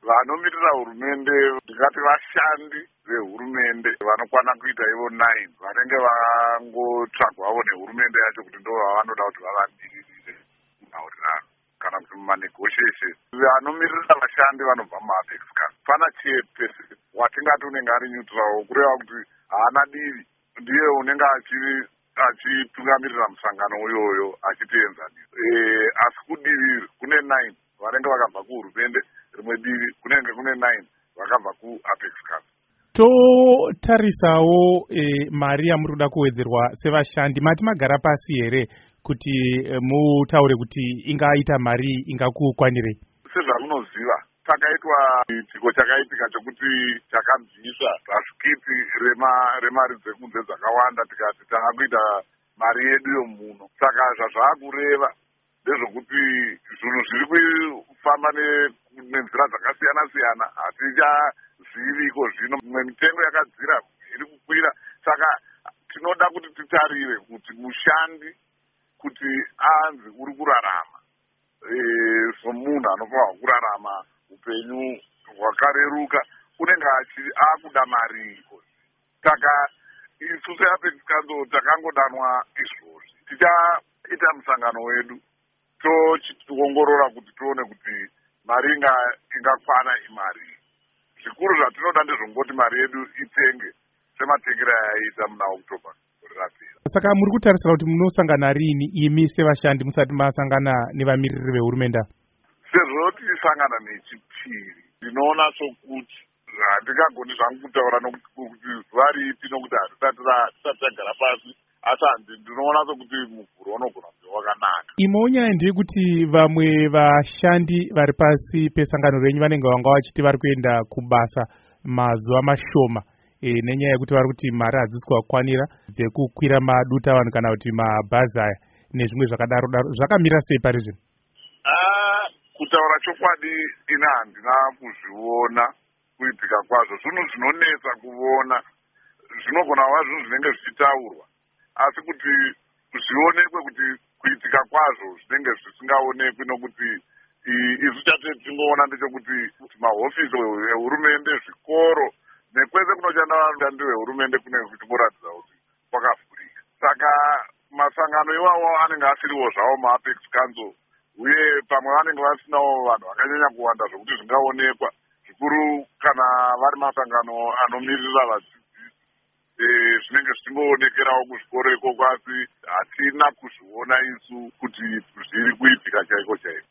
vanomirira hurumende ndingati vashandi vehurumende vanokwana kuita ivo 9 vanenge vangotsvagwawo nehurumende yacho kuti ndo vavanoda kuti vavamiririre mumaurirano kana kuti mumanegotiation. Vanomirira vashandi vanobva muapex council. Pana chairperson watingati unenge ari neutral, kureva kuti haana divi, ndiye unenge achitungamirira musangano uyoyo achitienzanisa. Asi kudivi kune 9 vanenge vakabva kuhurumende, rimwe divi kunenge kune 9 vakabva kuapex council. Totarisawo mari yamuri kuda kuwedzerwa sevashandi, mati magara pasi here kuti mutaure kuti ingaita mari ingakukwanirei? Sezvamunoziva takaitwa chiitiko chakaitika chokuti chakabvisa rasvikiti remari dzekunze dzakawanda, tikati tanga kuita mari yedu yomuno. Saka zvazvakureva ndezvokuti zvinhu zviri kufamba nenzira dzakasiyana siyana, hatichazivi iko zvino. Mimwe mitengo yakadzira iri kukwira, saka tinoda kuti titarire kuti mushandi kuti anzi uri kurarama somunhu anofanwa kurarama upenyu hwakareruka, unenge akuda mari iko. Saka isu seapex council takangodanwa izvozvi, tichaita musangano wedu tochiongorora kuti tione kuti mari ingakwana imari. Zvikuru zvatinoda ndezvongoti mari yedu itenge sematengero ayaita muna October rapera. Saka muri kutarisira kuti munosangana rini imi sevashandi musati masangana nevamiriri vehurumende? Sezvo tichisangana nechipiri, ndinoona sokuti handingagoni zvangu kutaura nokuti zuva ripi, nokuti hatisati tagara pasi, asi ndinoona sokuti muvhuro unogona kuva wakanaka. Imwe nyaya ndeyekuti vamwe vashandi vari pasi pesangano renyu vanenge vanga vachiti vari kuenda kubasa mazuva mashoma, nenyaya yekuti vari kuti mari hadzisi kuvakwanira dzekukwira madutavanhu kana kuti mabhazi aya nezvimwe zvakadaro daro. Zvakamira sei pari zvino? Kutaura chokwadi ina handina kuzviona kuitika kwazvo. Zvinhu zvinonetsa kuona, zvinogona kuva zvinhu zvinenge zvichitaurwa, asi kuti zvionekwe kuti kuitika kwazvo zvinenge zvisingaonekwi, nokuti isu chatingoona ndechekuti mahofisi ehurumende, zvikoro nekwese kunoshanda vashandi vehurumende kunenge kuchingoratidza kuti kwakavhurika. Saka masangano iwawo anenge asiriwo zvawo muapex council, uye pamwe vanenge vasinawo vanhu vakanyanya kuwanda zvokuti zvingaonekwa, zvikuru kana vari masangano anomirira vadzidzisi zvinenge zvichingoonekerawo kuzvikoro ikoko, asi hatina kuzviona isu kuti zviri kuitika chaiko chaiko.